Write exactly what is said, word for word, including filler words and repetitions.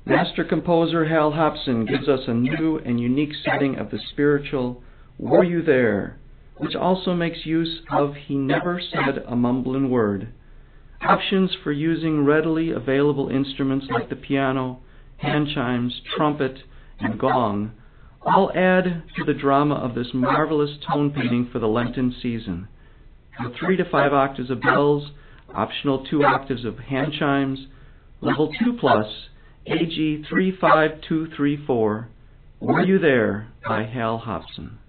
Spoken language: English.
Master composer Hal Hobson gives us a new and unique setting of the spiritual "Were You There?", which also makes use of "He Never Said a Mumblin' Word." Options for using readily available instruments like the piano, hand chimes, trumpet, and gong all add to the drama of this marvelous tone painting for the Lenten season. For three to five octaves of bells, optional two octaves of hand chimes, level two plus, A G three five two three four, Were You There? By Hal Hobson.